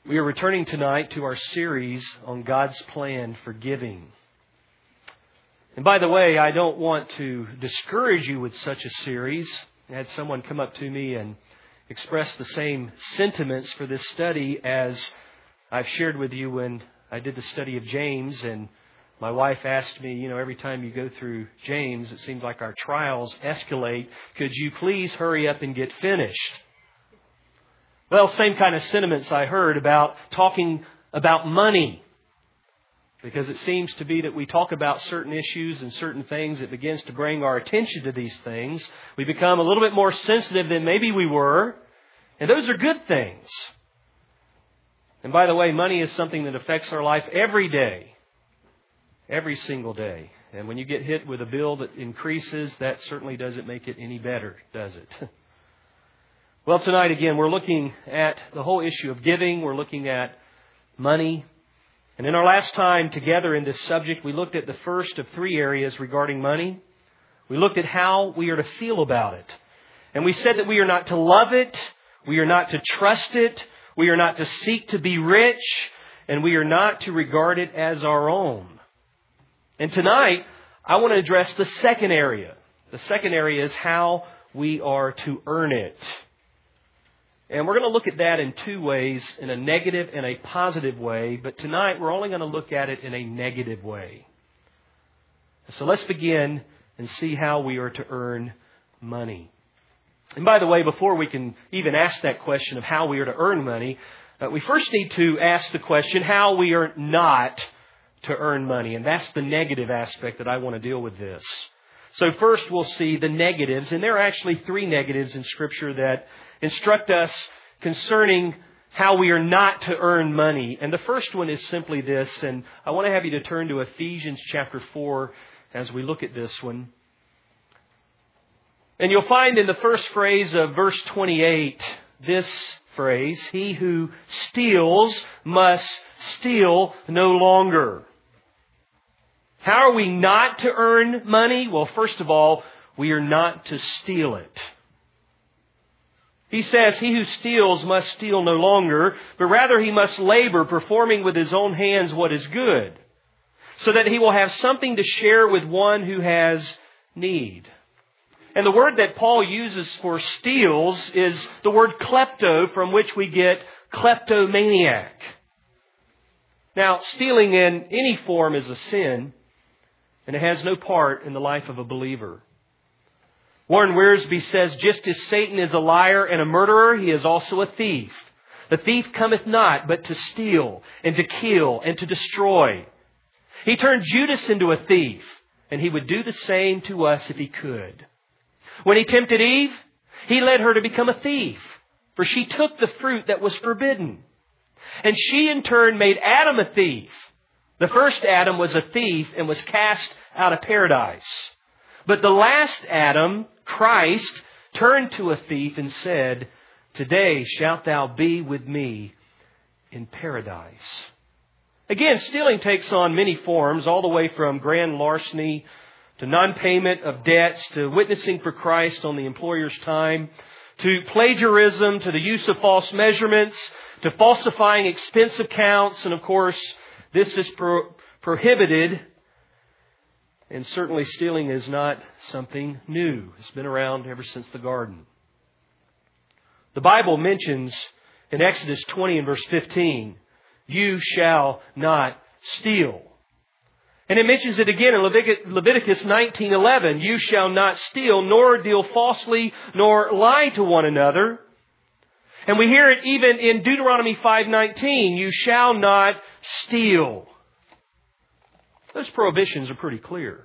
We are returning tonight to our series on God's plan for giving. And by the way, I don't want to discourage you with such a series. I had someone come up to me and express the same sentiments for this study as I've shared with you when I did the study of James. And my wife asked me, every time you go through James, it seems like our trials escalate. Could you please hurry up and get finished? Well, same kind of sentiments I heard about talking about money. Because it seems to be that we talk about certain issues and certain things, it begins to bring our attention to these things. We become a little bit more sensitive than maybe we were. And those are good things. And by the way, money is something that affects our life every day. Every single day. And when you get hit with a bill that increases, that certainly doesn't make it any better, does it? Well, tonight again, we're looking at the whole issue of giving. We're looking at money. And in our last time together in this subject, we looked at the first of three areas regarding money. We looked at how we are to feel about it. And we said that we are not to love it. We are not to trust it. We are not to seek to be rich. And we are not to regard it as our own. And tonight, I want to address the second area. The second area is how we are to earn it. And we're going to look at that in two ways, in a negative and a positive way. But tonight, we're only going to look at it in a negative way. So let's begin and see how we are to earn money. And by the way, before we can even ask that question of how we are to earn money, we first need to ask the question how we are not to earn money. And that's the negative aspect that I want to deal with this. So first we'll see the negatives. And there are actually three negatives in Scripture that instruct us concerning how we are not to earn money. And the first one is simply this. And I want to have you to turn to Ephesians chapter 4 as we look at this one. And you'll find in the first phrase of verse 28 this phrase, "He who steals must steal no longer." How are we not to earn money? Well, first of all, we are not to steal it. He says, "He who steals must steal no longer, but rather he must labor, performing with his own hands what is good, so that he will have something to share with one who has need." And the word that Paul uses for steals is the word klepto, from which we get kleptomaniac. Now, stealing in any form is a sin, and it has no part in the life of a believer. Warren Wiersbe says, "Just as Satan is a liar and a murderer, he is also a thief. The thief cometh not but to steal and to kill and to destroy. He turned Judas into a thief, and he would do the same to us if he could. When he tempted Eve, he led her to become a thief, for she took the fruit that was forbidden. And she in turn made Adam a thief. The first Adam was a thief and was cast out of paradise. But the last Adam, Christ, turned to a thief and said, 'Today shalt thou be with me in paradise.'" Again, stealing takes on many forms, all the way from grand larceny to non-payment of debts, to witnessing for Christ on the employer's time, to plagiarism, to the use of false measurements, to falsifying expense accounts. And of course, this is prohibited. And certainly stealing is not something new. It's been around ever since the garden. The Bible mentions in Exodus 20 and verse 15, "You shall not steal." And it mentions it again in Leviticus 19:11, "You shall not steal, nor deal falsely, nor lie to one another." And we hear it even in Deuteronomy 5:19, "You shall not steal." Those prohibitions are pretty clear.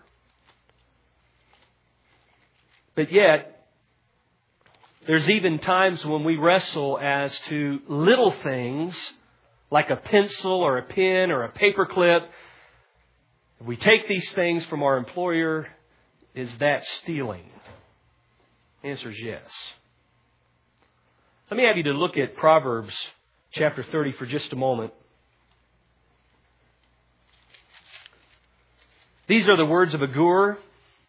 But yet, there's even times when we wrestle as to little things, like a pencil or a pen or a paperclip. If we take these things from our employer, is that stealing? The answer is yes. Let me have you to look at Proverbs chapter 30 for just a moment. These are the words of Agur.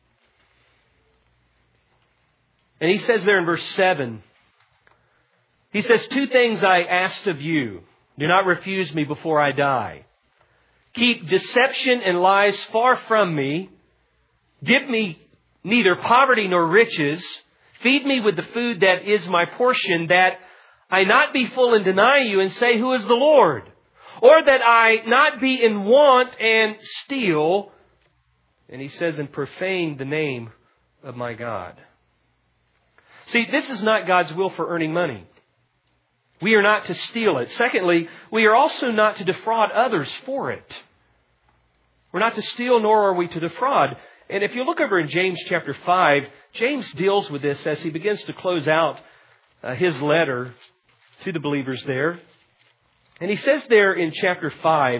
And he says there in verse 7, he says, 2 things I asked of you. Do not refuse me before I die. Keep deception and lies far from me. Give me neither poverty nor riches. Feed me with the food that is my portion, that I not be full and deny you and say, who is the Lord? Or that I not be in want and steal. And he says, and profane the name of my God. See, this is not God's will for earning money. We are not to steal it. Secondly, we are also not to defraud others for it. We're not to steal, nor are we to defraud. And if you look over in James chapter 5, James deals with this as he begins to close out his letter to the believers there. And he says there in chapter 5,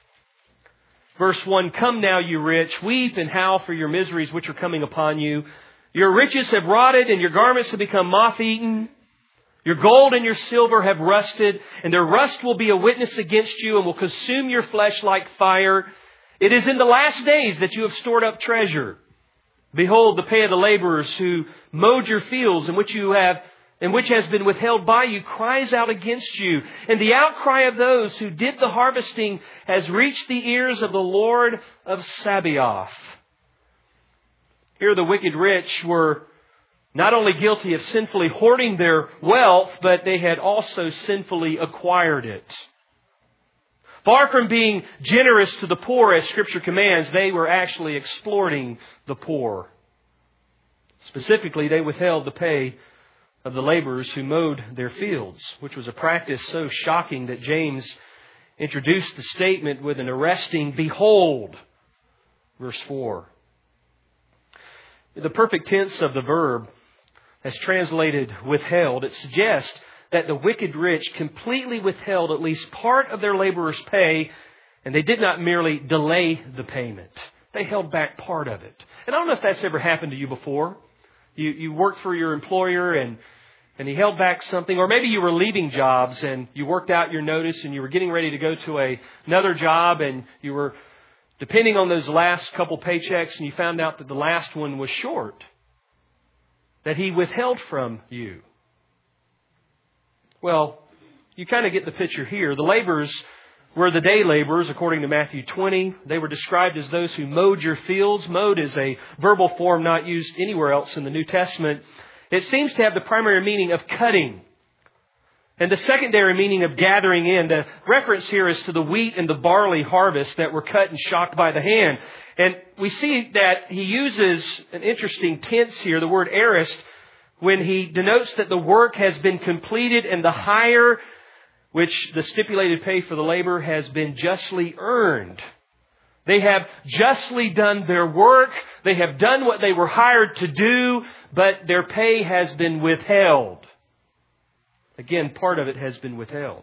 verse 1, Come now, you rich, weep and howl for your miseries which are coming upon you. Your riches have rotted and your garments have become moth-eaten. Your gold and your silver have rusted, and their rust will be a witness against you and will consume your flesh like fire. It is in the last days that you have stored up treasure. Behold, the pay of the laborers who mowed your fields and which has been withheld by you cries out against you. And the outcry of those who did the harvesting has reached the ears of the Lord of Sabaoth. Here the wicked rich were not only guilty of sinfully hoarding their wealth, but they had also sinfully acquired it. Far from being generous to the poor as Scripture commands, they were actually exploiting the poor. Specifically, they withheld the pay of the laborers who mowed their fields, which was a practice so shocking that James introduced the statement with an arresting, behold, verse 4. The perfect tense of the verb, as translated withheld, it suggests that the wicked rich completely withheld at least part of their laborer's pay, and they did not merely delay the payment. They held back part of it. And I don't know if that's ever happened to you before. You worked for your employer and he held back something, or maybe you were leaving jobs and you worked out your notice and you were getting ready to go to another job and you were depending on those last couple paychecks and you found out that the last one was short, that he withheld from you. Well, you kind of get the picture here. The laborers were the day laborers, according to Matthew 20. They were described as those who mowed your fields. Mowed is a verbal form not used anywhere else in the New Testament. It seems to have the primary meaning of cutting and the secondary meaning of gathering in. The reference here is to the wheat and the barley harvest that were cut and shocked by the hand. And we see that he uses an interesting tense here, the word aorist, when he denotes that the work has been completed and the hire, which the stipulated pay for the labor, has been justly earned. They have justly done their work. They have done what they were hired to do, but their pay has been withheld. Again, part of it has been withheld.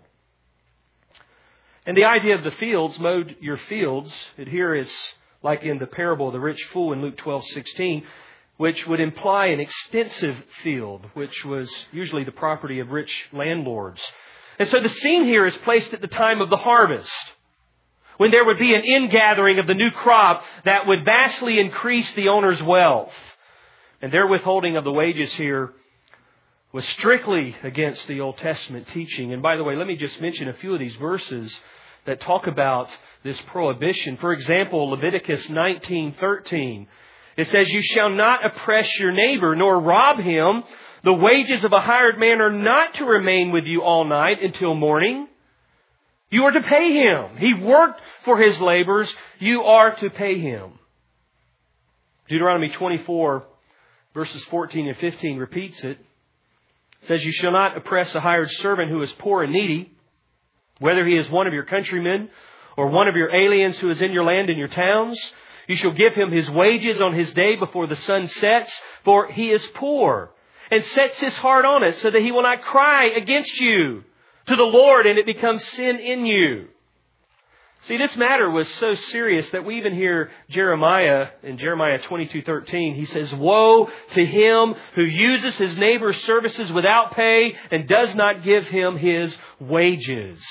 And the idea of the fields, mowed your fields, here is like in the parable of the rich fool in Luke 12:16, which would imply an extensive field, which was usually the property of rich landlords. And so the scene here is placed at the time of the harvest, when there would be an ingathering of the new crop that would vastly increase the owner's wealth. And their withholding of the wages here was strictly against the Old Testament teaching. And by the way, let me just mention a few of these verses that talk about this prohibition. For example, Leviticus 19:13. It says, You shall not oppress your neighbor, nor rob him. The wages of a hired man are not to remain with you all night until morning. You are to pay him. He worked for his labors. You are to pay him. Deuteronomy 24, verses 14 and 15 repeats it. It says, You shall not oppress a hired servant who is poor and needy, whether he is one of your countrymen or one of your aliens who is in your land and your towns. You shall give him his wages on his day before the sun sets, for he is poor, and sets his heart on it, so that he will not cry against you to the Lord, and it becomes sin in you. See, this matter was so serious that we even hear Jeremiah in Jeremiah 22:13. He says, Woe to him who uses his neighbor's services without pay and does not give him his wages.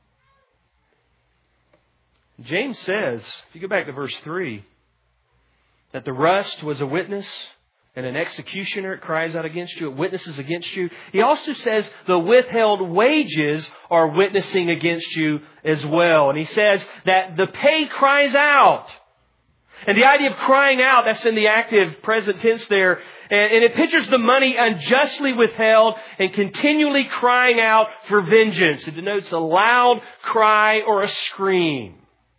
James says, if you go back to verse 3, that the rust was a witness and an executioner, it cries out against you, it witnesses against you. He also says the withheld wages are witnessing against you as well. And he says that the pay cries out. And the idea of crying out, that's in the active present tense there. And it pictures the money unjustly withheld and continually crying out for vengeance. It denotes a loud cry or a scream.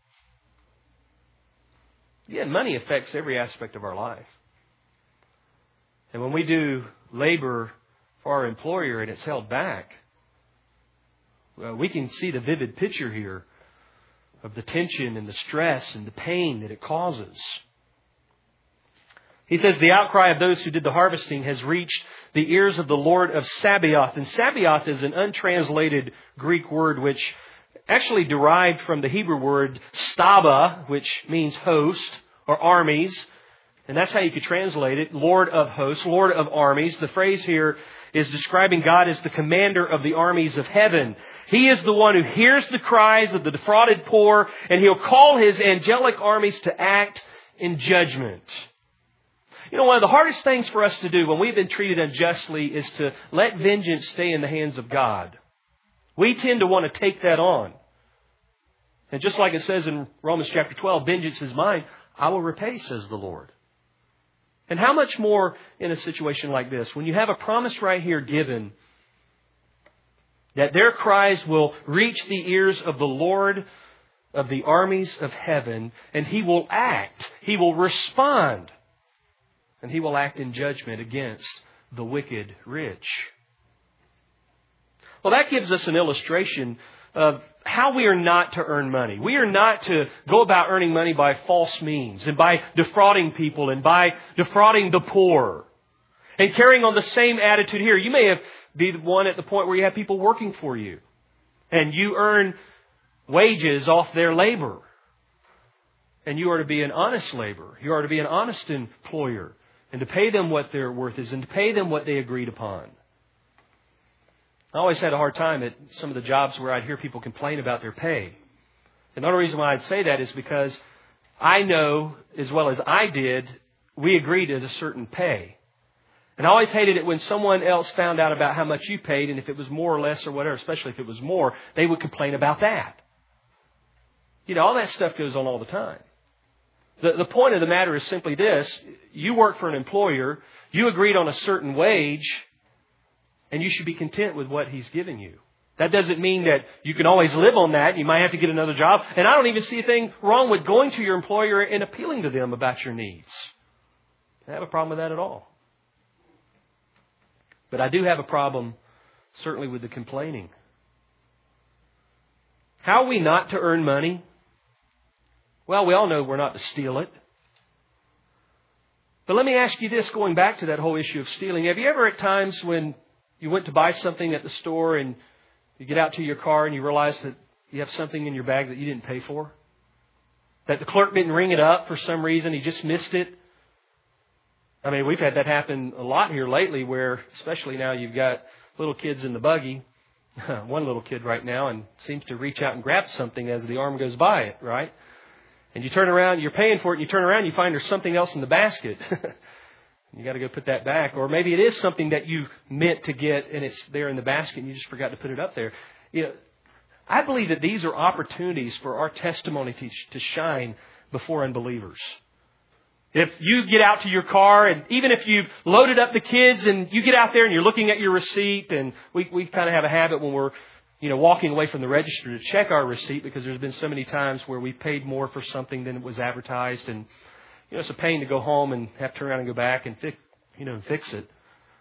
Again, money affects every aspect of our life. And when we do labor for our employer and it's held back, we can see the vivid picture here of the tension and the stress and the pain that it causes. He says the outcry of those who did the harvesting has reached the ears of the Lord of Sabaoth. And Sabaoth is an untranslated Greek word which actually derived from the Hebrew word staba, which means host or armies. And that's how you could translate it. Lord of hosts, Lord of armies. The phrase here is describing God as the commander of the armies of heaven. He is the one who hears the cries of the defrauded poor, and He'll call His angelic armies to act in judgment. You know, one of the hardest things for us to do when we've been treated unjustly is to let vengeance stay in the hands of God. We tend to want to take that on. And just like it says in Romans chapter 12, vengeance is mine, I will repay, says the Lord. And how much more in a situation like this, when you have a promise right here given that their cries will reach the ears of the Lord of the armies of heaven, and He will act, He will respond, and He will act in judgment against the wicked rich. Well, that gives us an illustration of how we are not to earn money. We are not to go about earning money by false means and by defrauding people and by defrauding the poor. And carrying on the same attitude here, you may have be the one at the point where you have people working for you and you earn wages off their labor. And you are to be an honest laborer. You are to be an honest employer and to pay them what their worth is and to pay them what they agreed upon. I always had a hard time at some of the jobs where I'd hear people complain about their pay. And the only reason why I'd say that is because I know, as well as I did, we agreed at a certain pay. And I always hated it when someone else found out about how much you paid, and if it was more or less or whatever, especially if it was more, they would complain about that. You know, all that stuff goes on all the time. The point of the matter is simply this. You work for an employer, you agreed on a certain wage, and you should be content with what He's giving you. That doesn't mean that you can always live on that. You might have to get another job. And I don't even see anything wrong with going to your employer and appealing to them about your needs. I don't have a problem with that at all. But I do have a problem, certainly, with the complaining. How are we not to earn money? Well, we all know we're not to steal it. But let me ask you this, going back to that whole issue of stealing. Have you ever at times when you went to buy something at the store and you get out to your car and you realize that you have something in your bag that you didn't pay for? That the clerk didn't ring it up for some reason, he just missed it? I mean, we've had that happen a lot here lately where, especially now you've got little kids in the buggy. One little kid right now and seems to reach out and grab something as the arm goes by it, right? And you turn around, you're paying for it, and you turn around, you find there's something else in the basket. You got to go put that back. Or maybe it is something that you meant to get and it's there in the basket and you just forgot to put it up there. You know, I believe that these are opportunities for our testimony to shine before unbelievers. If you get out to your car and even if you've loaded up the kids and you get out there and you're looking at your receipt, and we kind of have a habit when we're walking away from the register to check our receipt because there's been so many times where we paid more for something than it was advertised, and it's a pain to go home and have to turn around and go back and fix it.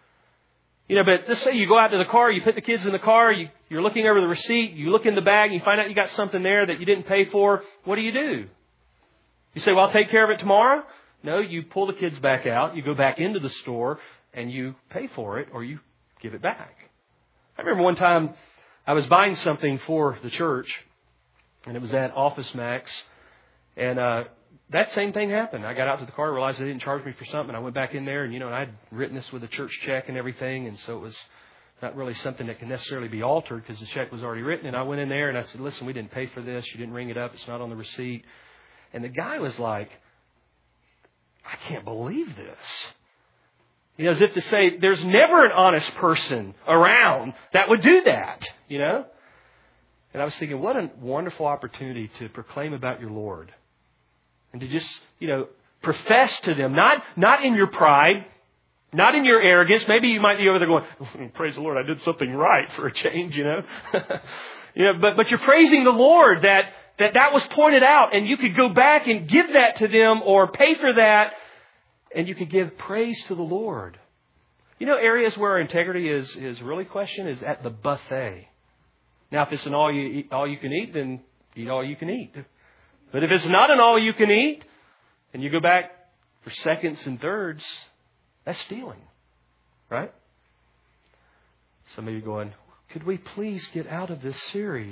But let's say you go out to the car, you put the kids in the car, you're looking over the receipt, you look in the bag, and you find out you got something there that you didn't pay for. What do? You say, well, I'll take care of it tomorrow? No, you pull the kids back out, you go back into the store, and you pay for it or you give it back. I remember one time I was buying something for the church, and it was at Office Max, and that same thing happened. I got out to the car, realized they didn't charge me for something. I went back in there, and I'd written this with a church check and everything, and so it was not really something that can necessarily be altered because the check was already written. And I went in there and I said, listen, we didn't pay for this. You didn't ring it up. It's not on the receipt. And the guy was like, I can't believe this. As if to say, there's never an honest person around that would do that, And I was thinking, what a wonderful opportunity to proclaim about your Lord. And to just, profess to them, not in your pride, not in your arrogance. Maybe you might be over there going, praise the Lord, I did something right for a change, But you're praising the Lord that was pointed out, and you could go back and give that to them or pay for that, and you could give praise to the Lord. Areas where our integrity is really questioned is at the buffet. Now, if it's an all you can eat, then eat all you can eat. But if it's not an all you can eat, and you go back for seconds and thirds, that's stealing, right? Some of you going, could we please get out of this series?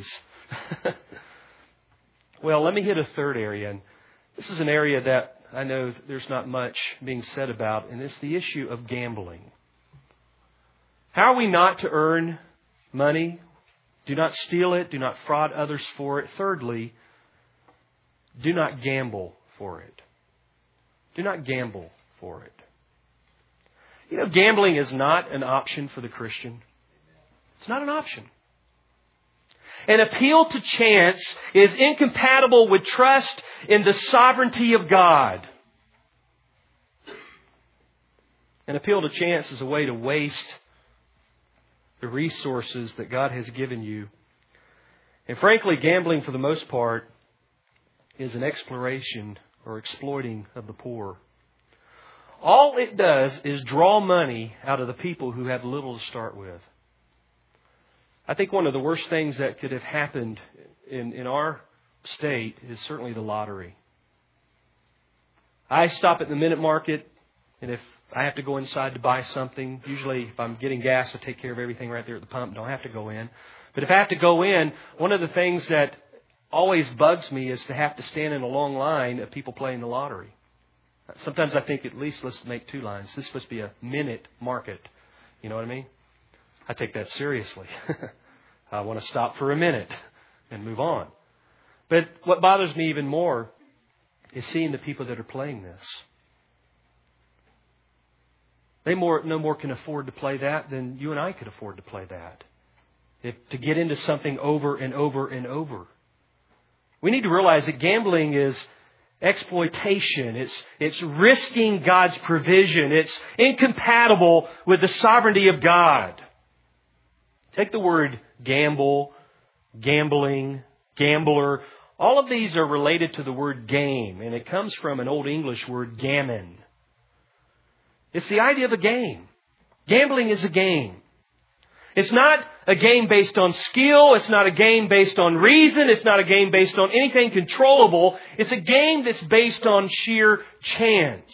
Well, let me hit a third area. And this is an area that I know there's not much being said about, and it's the issue of gambling. How are we not to earn money? Do not steal it. Do not fraud others for it. Thirdly, do not gamble for it. Do not gamble for it. Gambling is not an option for the Christian. It's not an option. An appeal to chance is incompatible with trust in the sovereignty of God. An appeal to chance is a way to waste the resources that God has given you. And frankly, gambling for the most part is an exploration or exploiting of the poor. All it does is draw money out of the people who have little to start with. I think one of the worst things that could have happened in our state is certainly the lottery. I stop at the minute market, and if I have to go inside to buy something, usually if I'm getting gas, I take care of everything right there at the pump. Don't have to go in. But if I have to go in, one of the things that always bugs me is to have to stand in a long line of people playing the lottery. Sometimes I think at least let's make two lines. This is supposed to be a minute market. You know what I mean? I take that seriously. I want to stop for a minute and move on. But what bothers me even more is seeing the people that are playing this. They no more can afford to play that than you and I could afford to play that. To get into something over and over and over. We need to realize that gambling is exploitation. It's risking God's provision. It's incompatible with the sovereignty of God. Take the word gamble, gambling, gambler. All of these are related to the word game, and it comes from an Old English word, gammon. It's the idea of a game. Gambling is a game. It's not a game based on skill. It's not a game based on reason. It's not a game based on anything controllable. It's a game that's based on sheer chance.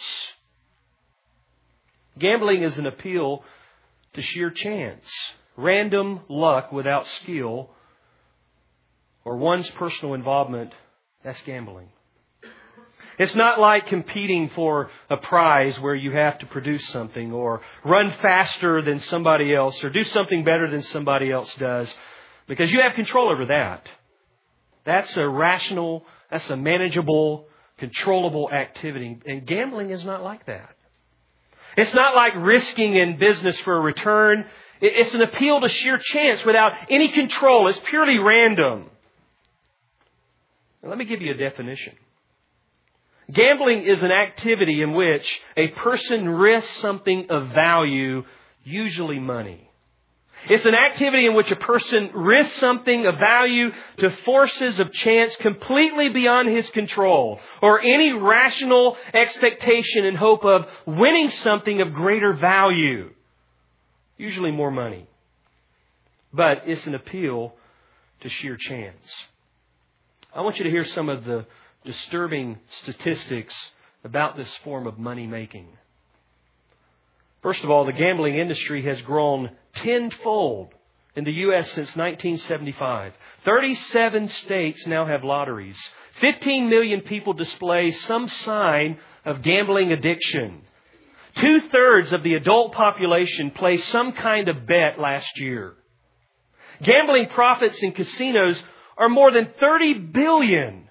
Gambling is an appeal to sheer chance. Random luck without skill or one's personal involvement, that's gambling. It's not like competing for a prize where you have to produce something or run faster than somebody else or do something better than somebody else does, because you have control over that. That's a rational, that's a manageable, controllable activity. And gambling is not like that. It's not like risking in business for a return. It's an appeal to sheer chance without any control. It's purely random. Now, let me give you a definition. Gambling is an activity in which a person risks something of value, usually money. It's an activity in which a person risks something of value to forces of chance completely beyond his control or any rational expectation and hope of winning something of greater value, usually more money. But it's an appeal to sheer chance. I want you to hear some of the disturbing statistics about this form of money making. First of all, the gambling industry has grown tenfold in the U.S. since 1975. 37 states now have lotteries. 15 million people display some sign of gambling addiction. 2/3 of the adult population placed some kind of bet last year. Gambling profits in casinos are more than $30 billion,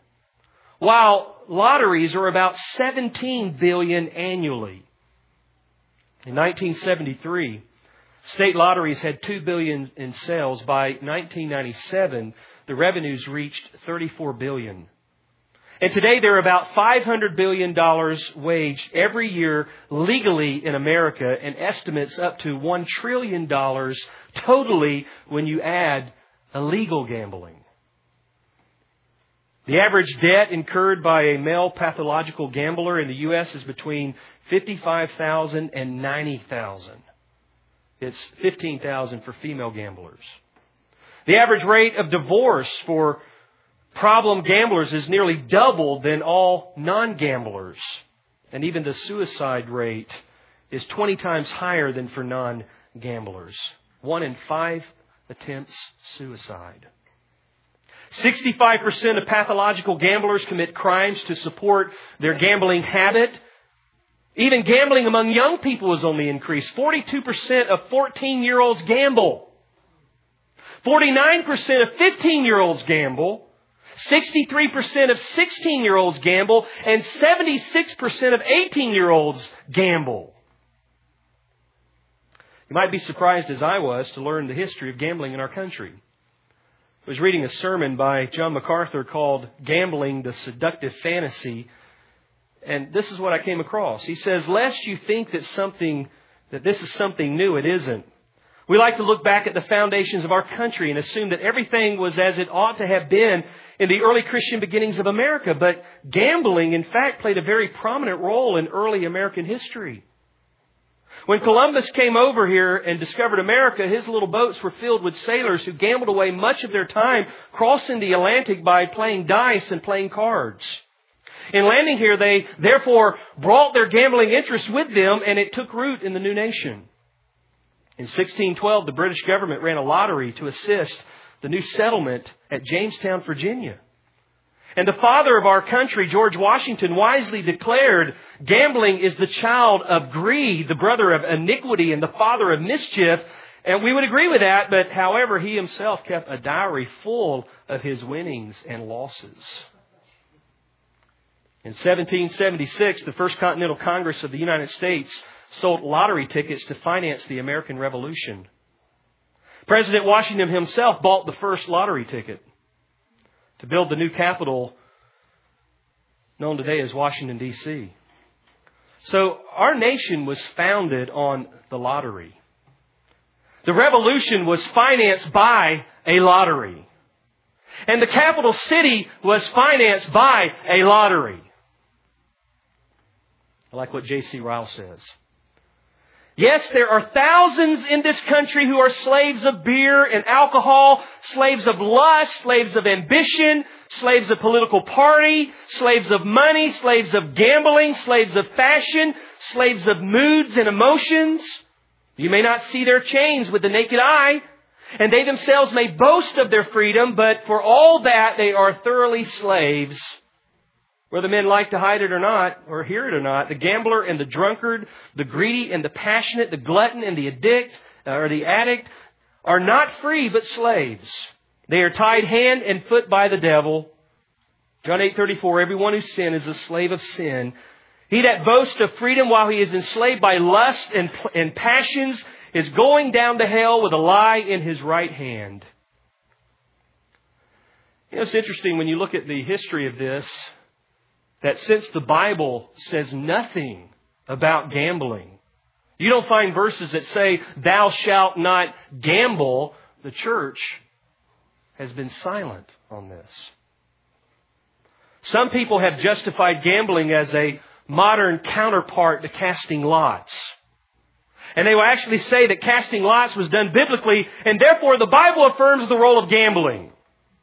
while lotteries are about $17 billion annually. In 1973, state lotteries had $2 billion in sales. By 1997, the revenues reached $34 billion. And today there are about $500 billion waged every year legally in America, and estimates up to $1 trillion totally when you add illegal gambling. The average debt incurred by a male pathological gambler in the U.S. is between $55,000 and $90,000. It's $15,000 for female gamblers. The average rate of divorce for problem gamblers is nearly double than all non-gamblers. And even the suicide rate is 20 times higher than for non-gamblers. 1 in 5 attempts suicide. 65% of pathological gamblers commit crimes to support their gambling habit. Even gambling among young people has only increased. 42% of 14-year-olds gamble. 49% of 15-year-olds gamble. 63% of 16-year-olds gamble. And 76% of 18-year-olds gamble. You might be surprised, as I was, to learn the history of gambling in our country. I was reading a sermon by John MacArthur called Gambling, the Seductive Fantasy. And this is what I came across. He says, lest you think that this is something new, it isn't. We like to look back at the foundations of our country and assume that everything was as it ought to have been in the early Christian beginnings of America. But gambling, in fact, played a very prominent role in early American history. When Columbus came over here and discovered America, his little boats were filled with sailors who gambled away much of their time crossing the Atlantic by playing dice and playing cards. In landing here, they therefore brought their gambling interests with them, and it took root in the new nation. In 1612, the British government ran a lottery to assist the new settlement at Jamestown, Virginia. And the father of our country, George Washington, wisely declared, gambling is the child of greed, the brother of iniquity, and the father of mischief. And we would agree with that, but however, he himself kept a diary full of his winnings and losses. In 1776, the First Continental Congress of the United States sold lottery tickets to finance the American Revolution. President Washington himself bought the first lottery ticket to build the new capital known today as Washington, D.C. So our nation was founded on the lottery. The revolution was financed by a lottery. And the capital city was financed by a lottery. I like what J.C. Ryle says. Yes, there are thousands in this country who are slaves of beer and alcohol, slaves of lust, slaves of ambition, slaves of political party, slaves of money, slaves of gambling, slaves of fashion, slaves of moods and emotions. You may not see their chains with the naked eye, and they themselves may boast of their freedom, but for all that they are thoroughly slaves. Whether men like to hide it or not, or hear it or not, the gambler and the drunkard, the greedy and the passionate, the glutton and the addict are not free but slaves. They are tied hand and foot by the devil. John 8:34, everyone who sins is a slave of sin. He that boasts of freedom while he is enslaved by lust and passions is going down to hell with a lie in his right hand. You know, it's interesting when you look at the history of this, that since the Bible says nothing about gambling, you don't find verses that say, thou shalt not gamble. The church has been silent on this. Some people have justified gambling as a modern counterpart to casting lots. And they will actually say that casting lots was done biblically, and therefore the Bible affirms the role of gambling.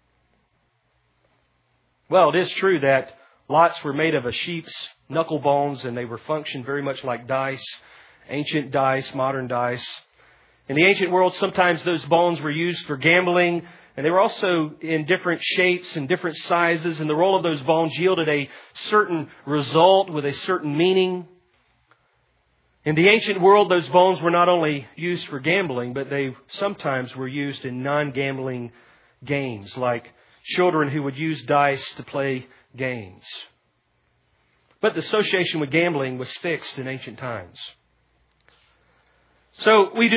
Well, it is true that lots were made of a sheep's knuckle bones, and they were functioned very much like dice, ancient dice, modern dice. In the ancient world, sometimes those bones were used for gambling, and they were also in different shapes and different sizes, and the roll of those bones yielded a certain result with a certain meaning. In the ancient world, those bones were not only used for gambling, but they sometimes were used in non-gambling games, like children who would use dice to play games. But the association with gambling was fixed in ancient times. So we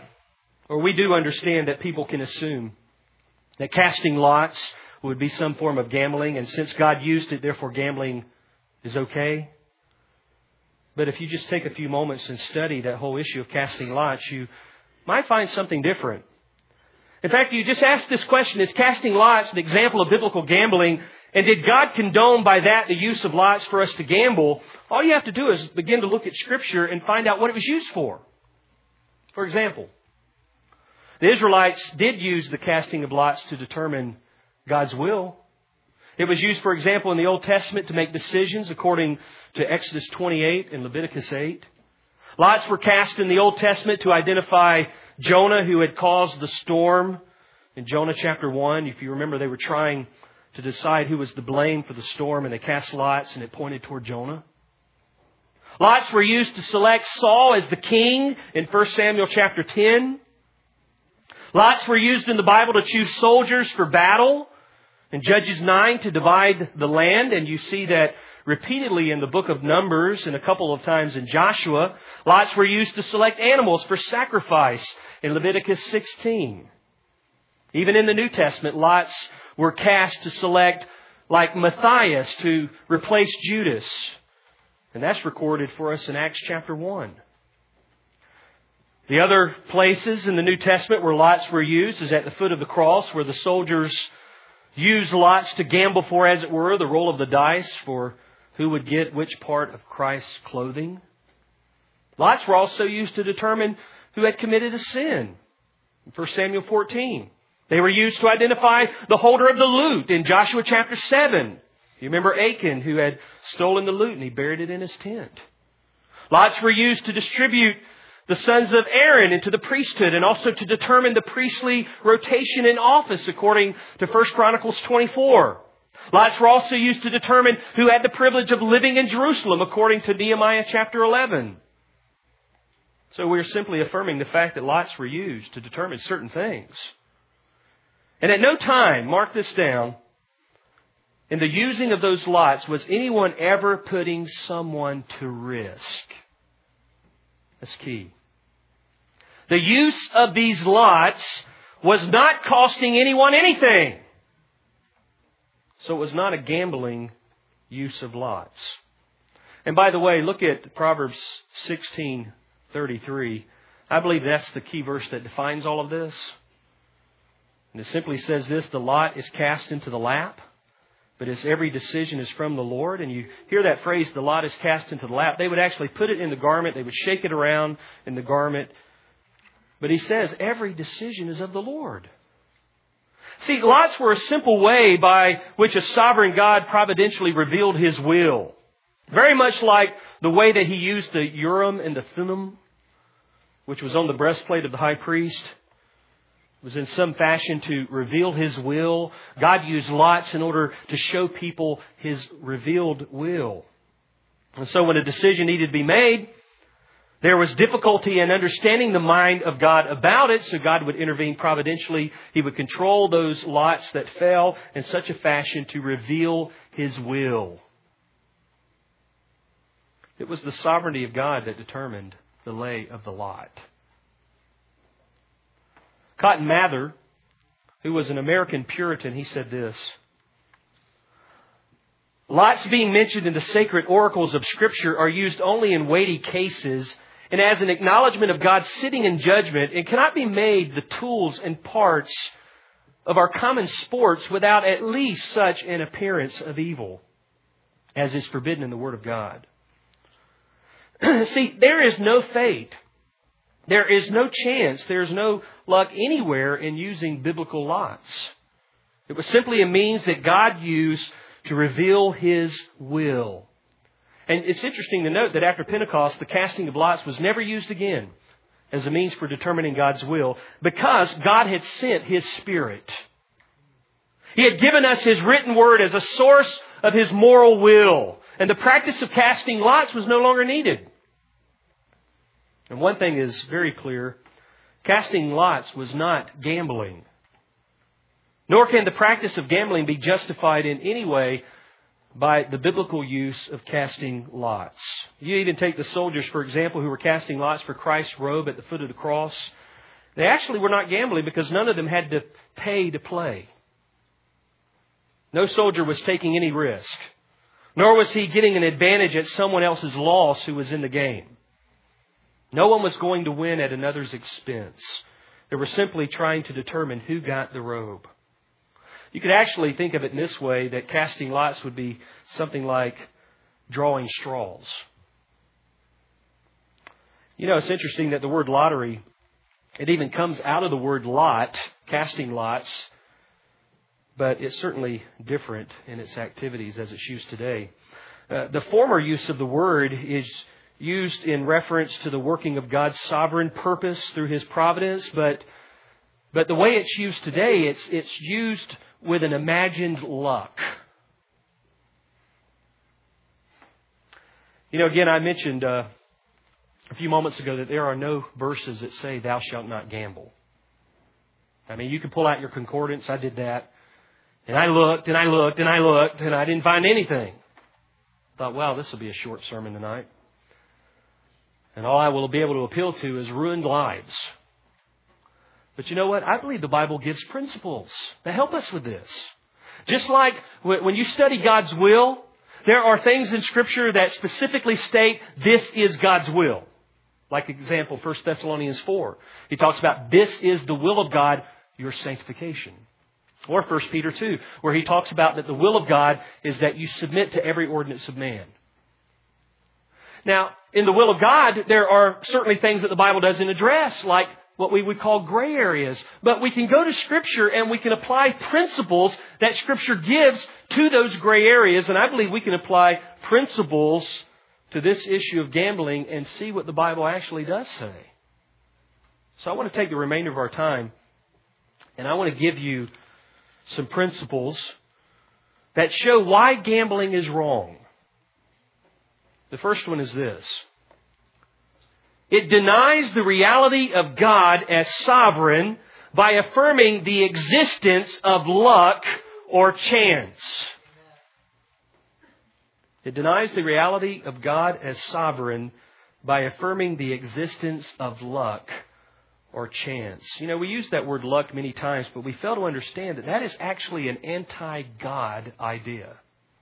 do understand that people can assume that casting lots would be some form of gambling, and since God used it, therefore gambling is okay. But if you just take a few moments and study that whole issue of casting lots, you might find something different. In fact, you just ask this question, is casting lots an example of biblical gambling? And did God condone by that the use of lots for us to gamble? All you have to do is begin to look at Scripture and find out what it was used for. For example, the Israelites did use the casting of lots to determine God's will. It was used, for example, in the Old Testament to make decisions according to Exodus 28 and Leviticus 8. Lots were cast in the Old Testament to identify Jonah, who had caused the storm. In Jonah chapter 1, if you remember, they were trying to decide who was to blame for the storm, and they cast lots, and it pointed toward Jonah. Lots were used to select Saul as the king in 1 Samuel chapter 10. Lots were used in the Bible to choose soldiers for battle. In Judges 9 to divide the land, and you see that repeatedly in the book of Numbers and a couple of times in Joshua. Lots were used to select animals for sacrifice in Leviticus 16. Even in the New Testament, lots were cast to select like Matthias to replace Judas. And that's recorded for us in Acts chapter 1. The other places in the New Testament where lots were used is at the foot of the cross, where the soldiers used lots to gamble for, as it were, the roll of the dice for who would get which part of Christ's clothing. Lots were also used to determine who had committed a sin. In 1 Samuel 14. They were used to identify the holder of the loot in Joshua chapter 7. You remember Achan, who had stolen the loot and he buried it in his tent. Lots were used to distribute the sons of Aaron into the priesthood, and also to determine the priestly rotation in office according to 1 Chronicles 24. Lots were also used to determine who had the privilege of living in Jerusalem according to Nehemiah chapter 11. So we're simply affirming the fact that lots were used to determine certain things. And at no time, mark this down, in the using of those lots was anyone ever putting someone to risk. That's key. The use of these lots was not costing anyone anything. So it was not a gambling use of lots. And by the way, look at Proverbs 16:33. I believe that's the key verse that defines all of this. And it simply says this: the lot is cast into the lap, but as every decision is from the Lord. And you hear that phrase, the lot is cast into the lap. They would actually put it in the garment. They would shake it around in the garment. But he says, every decision is of the Lord. See, lots were a simple way by which a sovereign God providentially revealed His will. Very much like the way that He used the Urim and the Thummim, which was on the breastplate of the high priest. It was in some fashion to reveal His will. God used lots in order to show people His revealed will. And so when a decision needed to be made, there was difficulty in understanding the mind of God about it, so God would intervene providentially. He would control those lots that fell in such a fashion to reveal His will. It was the sovereignty of God that determined the lay of the lot. Cotton Mather, who was an American Puritan, he said this: lots being mentioned in the sacred oracles of Scripture are used only in weighty cases and as an acknowledgement of God sitting in judgment, and cannot be made the tools and parts of our common sports without at least such an appearance of evil as is forbidden in the Word of God. See, there is no fate. There is no chance. There is no luck anywhere in using biblical lots. It was simply a means that God used to reveal His will. And it's interesting to note that after Pentecost, the casting of lots was never used again as a means for determining God's will, because God had sent His Spirit. He had given us His written Word as a source of His moral will. And the practice of casting lots was no longer needed. And one thing is very clear: casting lots was not gambling. Nor can the practice of gambling be justified in any way by the biblical use of casting lots. You even take the soldiers, for example, who were casting lots for Christ's robe at the foot of the cross. They actually were not gambling because none of them had to pay to play. No soldier was taking any risk, nor was he getting an advantage at someone else's loss who was in the game. No one was going to win at another's expense. They were simply trying to determine who got the robe. You could actually think of it in this way, that casting lots would be something like drawing straws. You know, it's interesting that the word lottery, it even comes out of the word lot, casting lots, but it's certainly different in its activities as it's used today. The former use of the word is used in reference to the working of God's sovereign purpose through His providence, but the way it's used today, it's used with an imagined luck. You know, again, I mentioned a few moments ago that there are no verses that say, "Thou shalt not gamble." I mean, you can pull out your concordance. I did that. And I looked, and I looked, and I looked, and I didn't find anything. I thought, wow, this will be a short sermon tonight. And all I will be able to appeal to is ruined lives. But you know what? I believe the Bible gives principles that help us with this. Just like when you study God's will, there are things in Scripture that specifically state this is God's will. Like example, 1 Thessalonians 4. He talks about this is the will of God, your sanctification. Or 1 Peter 2, where he talks about that the will of God is that you submit to every ordinance of man. Now, in the will of God, there are certainly things that the Bible doesn't address, like what we would call gray areas. But we can go to Scripture and we can apply principles that Scripture gives to those gray areas. And I believe we can apply principles to this issue of gambling and see what the Bible actually does say. So I want to take the remainder of our time and I want to give you some principles that show why gambling is wrong. The first one is this. It denies the reality of God as sovereign by affirming the existence of luck or chance. It denies the reality of God as sovereign by affirming the existence of luck or chance. You know, we use that word luck many times, but we fail to understand that that is actually an anti-God idea.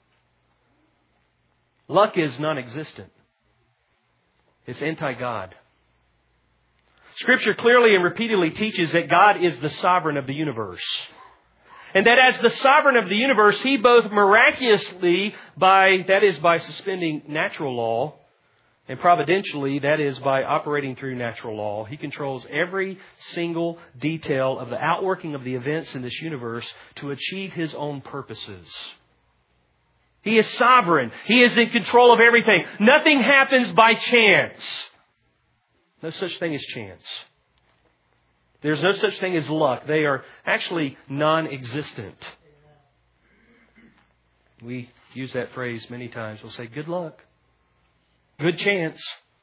Luck is non-existent. It's anti-God. Scripture clearly and repeatedly teaches that God is the sovereign of the universe. And that as the sovereign of the universe, He both miraculously, by suspending natural law, and providentially, that is by operating through natural law, He controls every single detail of the outworking of the events in this universe to achieve His own purposes. He is sovereign. He is in control of everything. Nothing happens by chance. No such thing as chance. There's no such thing as luck. They are actually non-existent. We use that phrase many times. We'll say, good luck. Good chance.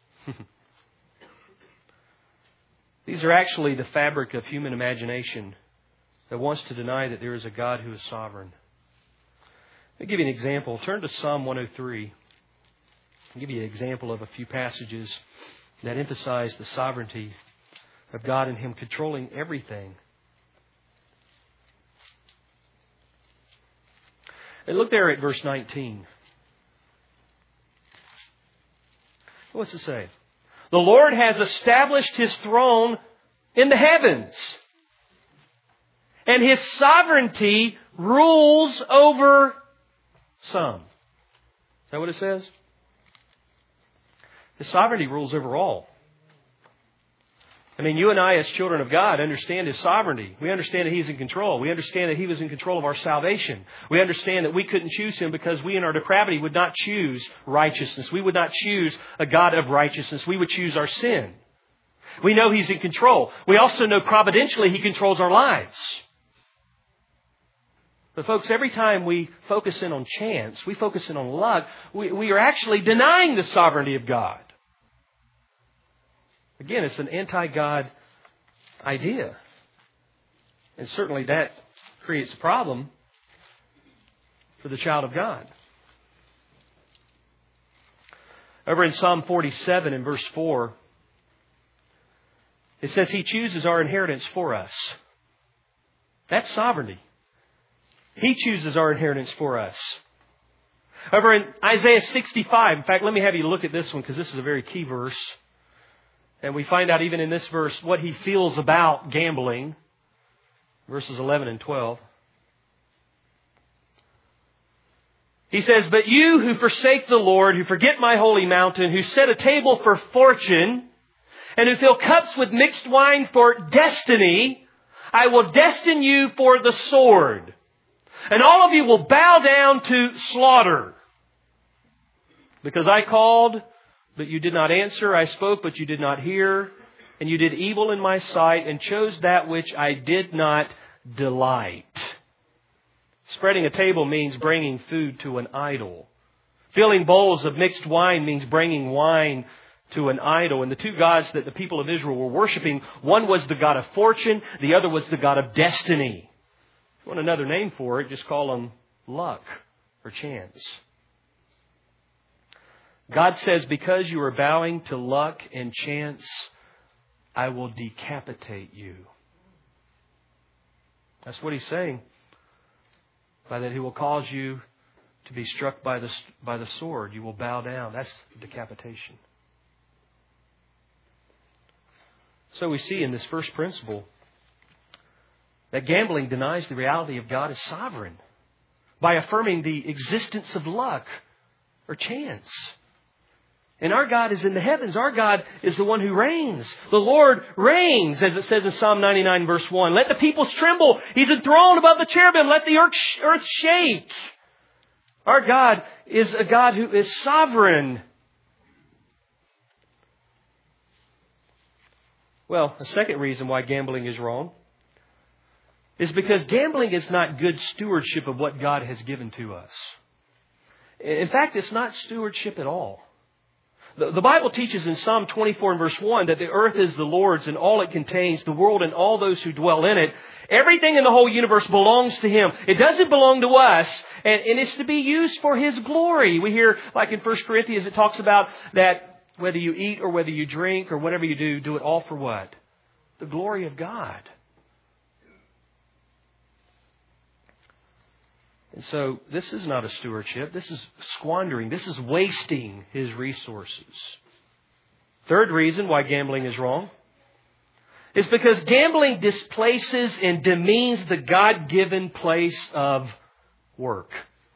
These are actually the fabric of human imagination that wants to deny that there is a God who is sovereign. Let me give you an example. Turn to Psalm 103. I'll give you an example of a few passages that emphasize the sovereignty of God and Him controlling everything. And look there at verse 19. What's it say? The Lord has established His throne in the heavens, and His sovereignty rules over some. Is that what it says? His sovereignty rules over all. I mean, you and I as children of God understand His sovereignty. We understand that He's in control. We understand that He was in control of our salvation. We understand that we couldn't choose Him because we in our depravity would not choose righteousness. We would not choose a God of righteousness. We would choose our sin. We know He's in control. We also know providentially He controls our lives. But folks, every time we focus in on chance, we focus in on luck, we are actually denying the sovereignty of God. Again, it's an anti-God idea. And certainly that creates a problem for the child of God. Over in Psalm 47 in verse 4, it says He chooses our inheritance for us. That's sovereignty. He chooses our inheritance for us. Over in Isaiah 65, in fact, let me have you look at this one because this is a very key verse. And we find out even in this verse what He feels about gambling. Verses 11 and 12. He says, "But you who forsake the Lord, who forget my holy mountain, who set a table for fortune, and who fill cups with mixed wine for destiny, I will destine you for the sword. And all of you will bow down to slaughter. Because I called, but you did not answer. I spoke, but you did not hear. And you did evil in my sight and chose that which I did not delight." Spreading a table means bringing food to an idol. Filling bowls of mixed wine means bringing wine to an idol. And the two gods that the people of Israel were worshiping, one was the god of fortune, the other was the god of destiny. If you want another name for it, just call them luck or chance. God says, because you are bowing to luck and chance, I will decapitate you. That's what He's saying. By that He will cause you to be struck by the sword. You will bow down. That's decapitation. So we see in this first principle that gambling denies the reality of God as sovereign by affirming the existence of luck or chance. And our God is in the heavens. Our God is the one who reigns. The Lord reigns, as it says in Psalm 99 verse 1. Let the peoples tremble. He's enthroned above the cherubim. Let the earth shake. Our God is a God who is sovereign. Well, a second reason why gambling is wrong is because gambling is not good stewardship of what God has given to us. In fact, it's not stewardship at all. The Bible teaches in Psalm 24 and verse 1 that the earth is the Lord's and all it contains, the world and all those who dwell in it. Everything in the whole universe belongs to Him. It doesn't belong to us, and it's to be used for His glory. We hear, like in 1 Corinthians, it talks about that whether you eat or whether you drink or whatever you do it all for what? The glory of God. And so this is not a stewardship. This is squandering. This is wasting His resources. Third reason why gambling is wrong is because gambling displaces and demeans the God-given place of work.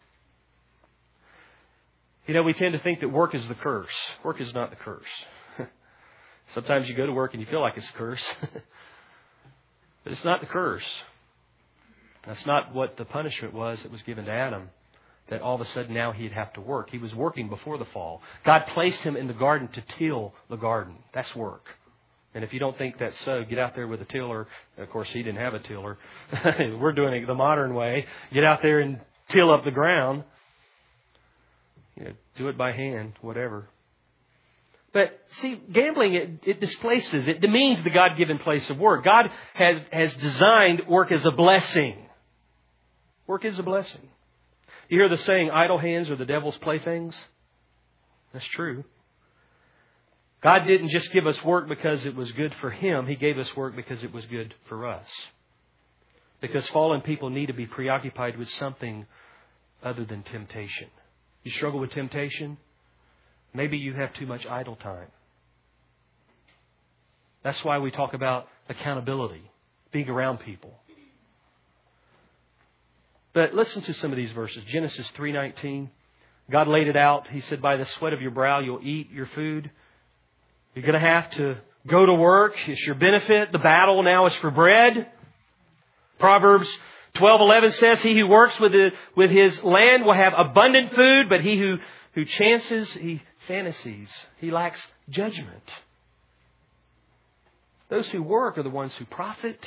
You know, we tend to think that work is the curse. Work is not the curse. Sometimes you go to work and you feel like it's a curse. But it's not the curse. That's not what the punishment was that was given to Adam, that all of a sudden now he'd have to work. He was working before the fall. God placed him in the garden to till the garden. That's work. And if you don't think that's so, get out there with a tiller. Of course, he didn't have a tiller. We're doing it the modern way. Get out there and till up the ground. You know, do it by hand, whatever. But see, gambling, it displaces, it demeans the God-given place of work. God has designed work as a blessing. Work is a blessing. You hear the saying, idle hands are the devil's playthings? That's true. God didn't just give us work because it was good for Him. He gave us work because it was good for us. Because fallen people need to be preoccupied with something other than temptation. You struggle with temptation? Maybe you have too much idle time. That's why we talk about accountability, being around people. But listen to some of these verses. Genesis 3:19. God laid it out. He said, by the sweat of your brow you'll eat your food. You're going to have to go to work. It's your benefit. The battle now is for bread. Proverbs 12:11 says, he who works with his land will have abundant food, but he who chances, he fantasies. He lacks judgment. Those who work are the ones who profit.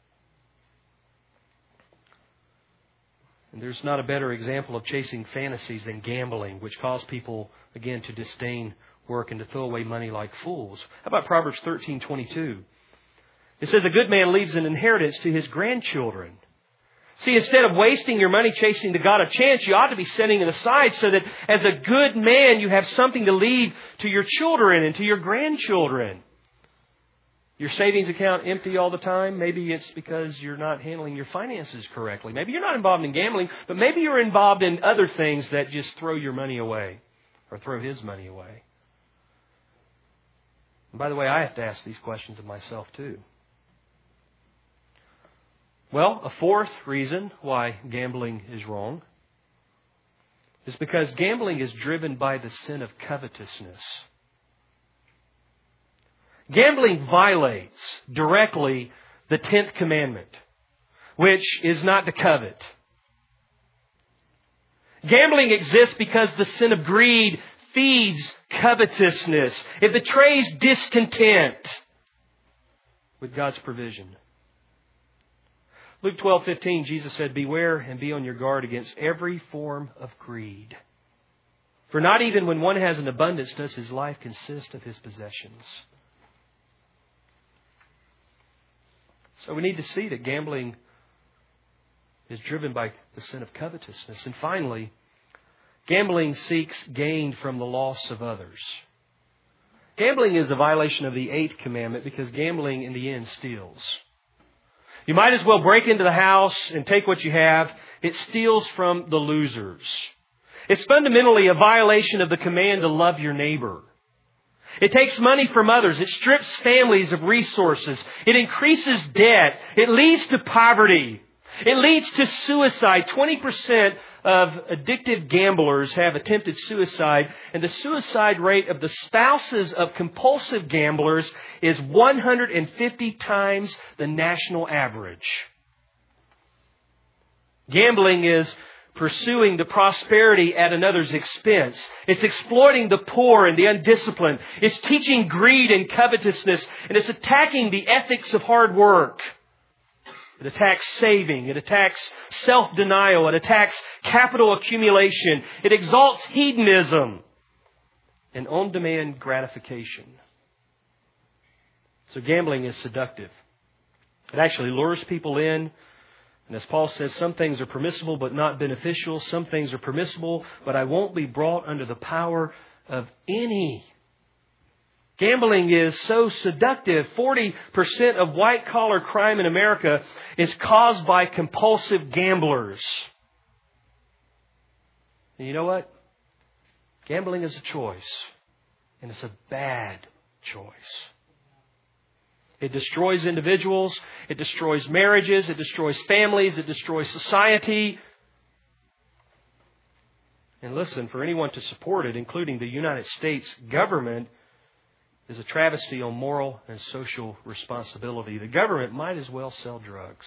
And there's not a better example of chasing fantasies than gambling, which cause people, again, to disdain work and to throw away money like fools. How about Proverbs 13:22? It says, a good man leaves an inheritance to his grandchildren, See, instead of wasting your money chasing the God of chance, you ought to be setting it aside so that as a good man, you have something to leave to your children and to your grandchildren. Your savings account empty all the time? Maybe it's because you're not handling your finances correctly. Maybe you're not involved in gambling, but maybe you're involved in other things that just throw your money away or throw his money away. And by the way, I have to ask these questions of myself too. Well, a fourth reason why gambling is wrong is because gambling is driven by the sin of covetousness. Gambling violates directly the 10th commandment, which is not to covet. Gambling exists because the sin of greed feeds covetousness. It betrays discontent with God's provision. Luke 12:15, Jesus said, "Beware and be on your guard against every form of greed. For not even when one has an abundance does his life consist of his possessions." So we need to see that gambling is driven by the sin of covetousness. And finally, gambling seeks gain from the loss of others. Gambling is a violation of the 8th commandment because gambling in the end steals. You might as well break into the house and take what you have. It steals from the losers. It's fundamentally a violation of the command to love your neighbor. It takes money from others. It strips families of resources. It increases debt. It leads to poverty. It leads to suicide. 20% of addictive gamblers have attempted suicide, and the suicide rate of the spouses of compulsive gamblers is 150 times the national average. Gambling is pursuing the prosperity at another's expense. It's exploiting the poor and the undisciplined. It's teaching greed and covetousness, and it's attacking the ethics of hard work. It attacks saving. It attacks self-denial. It attacks capital accumulation. It exalts hedonism and on-demand gratification. So gambling is seductive. It actually lures people in. And as Paul says, some things are permissible but not beneficial. Some things are permissible, but I won't be brought under the power of any. Gambling is so seductive. 40% of white-collar crime in America is caused by compulsive gamblers. And you know what? Gambling is a choice. And it's a bad choice. It destroys individuals. It destroys marriages. It destroys families. It destroys society. And listen, for anyone to support it, including the United States government, is a travesty on moral and social responsibility. The government might as well sell drugs.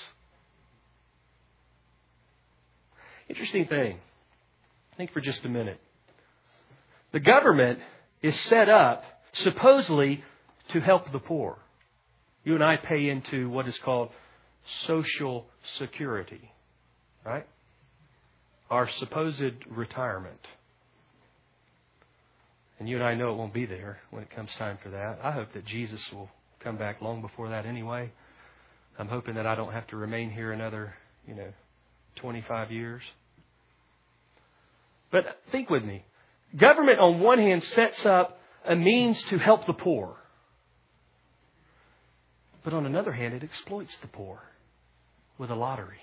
Interesting thing. Think for just a minute. The government is set up supposedly to help the poor. You and I pay into what is called Social Security, right? Our supposed retirement. And you and I know it won't be there when it comes time for that. I hope that Jesus will come back long before that anyway. I'm hoping that I don't have to remain here another, 25 years. But think with me. Government on one hand sets up a means to help the poor. But on another hand, it exploits the poor with a lottery.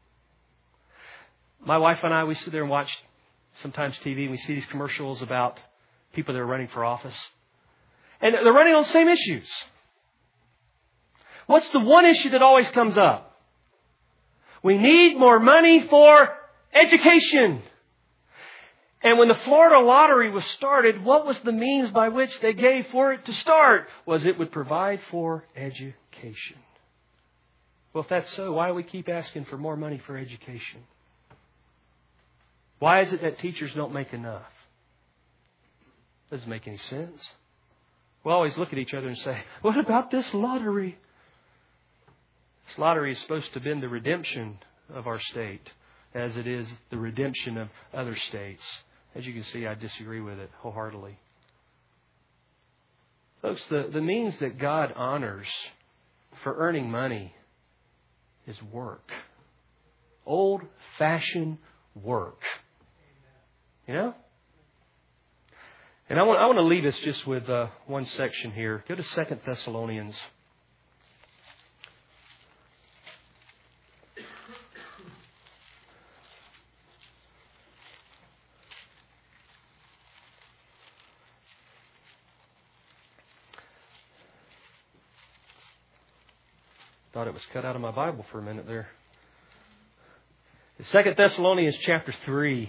My wife and I, we sit there and watch sometimes TV and we see these commercials about people that are running for office. And they're running on the same issues. What's the one issue that always comes up? We need more money for education. And when the Florida lottery was started, what was the means by which they gave for it to start? Was it would provide for education. Well, if that's so, why do we keep asking for more money for education? Why is it that teachers don't make enough? Doesn't make any sense. We always look at each other and say, what about this lottery? This lottery is supposed to have been the redemption of our state, as it is the redemption of other states. As you can see, I disagree with it wholeheartedly. Folks, the means that God honors for earning money is work. Old-fashioned work. You know? And I want to leave us just with one section here. Go to 2 Thessalonians. Thought it was cut out of my Bible for a minute there. 2 Thessalonians chapter 3.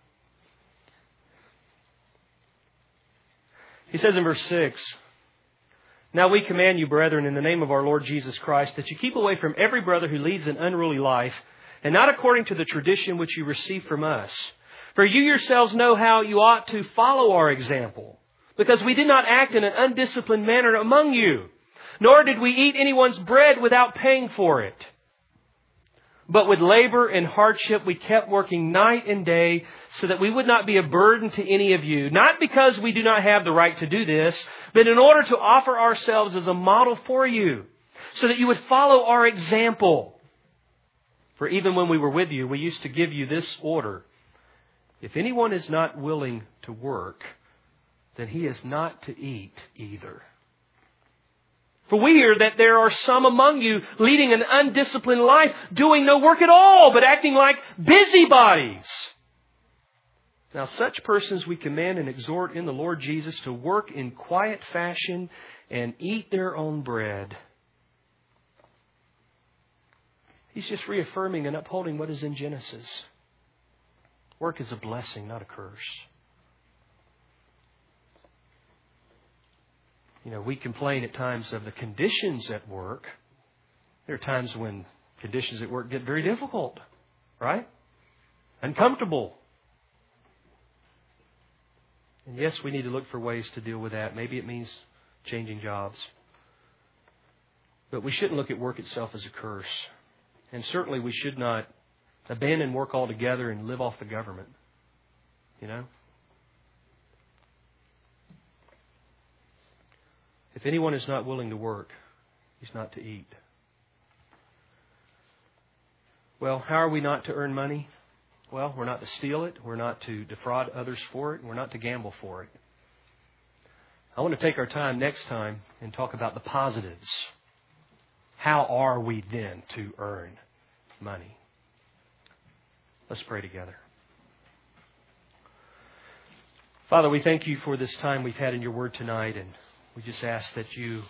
He says in verse 6, "Now we command you, brethren, in the name of our Lord Jesus Christ, that you keep away from every brother who leads an unruly life, and not according to the tradition which you received from us. For you yourselves know how you ought to follow our example, because we did not act in an undisciplined manner among you, nor did we eat anyone's bread without paying for it. But with labor and hardship we kept working night and day so that we would not be a burden to any of you, not because we do not have the right to do this, but in order to offer ourselves as a model for you, so that you would follow our example. For even when we were with you, we used to give you this order: if anyone is not willing to work, then he is not to eat either. For we hear that there are some among you leading an undisciplined life, doing no work at all, but acting like busybodies. Now such persons we command and exhort in the Lord Jesus to work in quiet fashion and eat their own bread." He's just reaffirming and upholding what is in Genesis. Work is a blessing, not a curse. You know, we complain at times of the conditions at work. There are times when conditions at work get very difficult, right? Uncomfortable. And yes, we need to look for ways to deal with that. Maybe it means changing jobs. But we shouldn't look at work itself as a curse. And certainly we should not abandon work altogether and live off the government. You know? If anyone is not willing to work, he's not to eat. Well, how are we not to earn money? Well, we're not to steal it. We're not to defraud others for it. We're not to gamble for it. I want to take our time next time and talk about the positives. How are we then to earn money? Let's pray together. Father, we thank you for this time we've had in your word tonight, and we just ask that you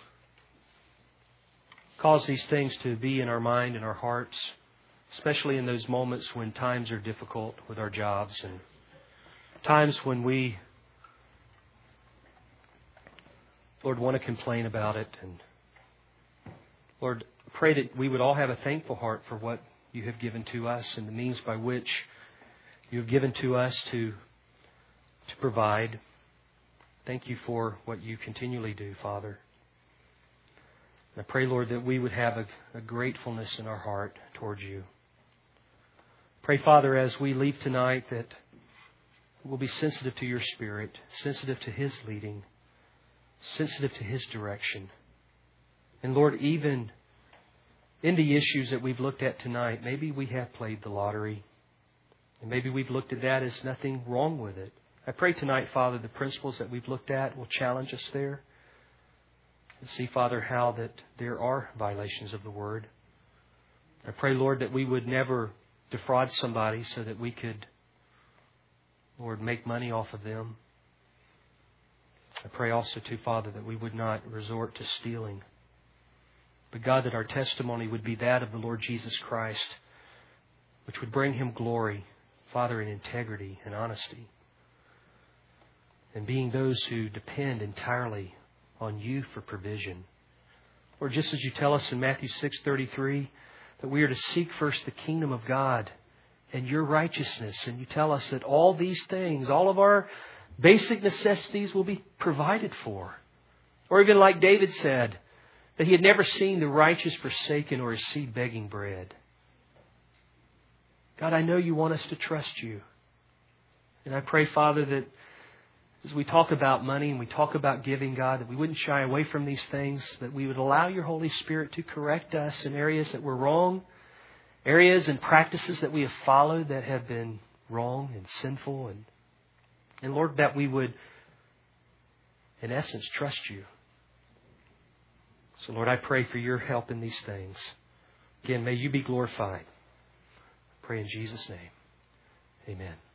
cause these things to be in our mind and our hearts, especially in those moments when times are difficult with our jobs and times when we, Lord, want to complain about it. And Lord, pray that we would all have a thankful heart for what you have given to us and the means by which you have given to us to provide. Thank you for what you continually do, Father. And I pray, Lord, that we would have a gratefulness in our heart towards you. Pray, Father, as we leave tonight, that we'll be sensitive to your Spirit, sensitive to His leading, sensitive to His direction. And Lord, even in the issues that we've looked at tonight, maybe we have played the lottery. And maybe we've looked at that as nothing wrong with it. I pray tonight, Father, the principles that we've looked at will challenge us there. And see, Father, how that there are violations of the Word. I pray, Lord, that we would never defraud somebody so that we could, Lord, make money off of them. I pray also, too, Father, that we would not resort to stealing. But, God, that our testimony would be that of the Lord Jesus Christ, which would bring Him glory, Father, in integrity and honesty. And being those who depend entirely on you for provision. Or just as you tell us in Matthew 6:33, that we are to seek first the kingdom of God and your righteousness. And you tell us that all these things, all of our basic necessities will be provided for. Or even like David said, that he had never seen the righteous forsaken or his seed begging bread. God, I know you want us to trust you. And I pray, Father, that as we talk about money and we talk about giving, God, that we wouldn't shy away from these things, that we would allow your Holy Spirit to correct us in areas that we're wrong, areas and practices that we have followed that have been wrong and sinful. And Lord, that we would, in essence, trust You. So Lord, I pray for Your help in these things. Again, may You be glorified. I pray in Jesus' name. Amen.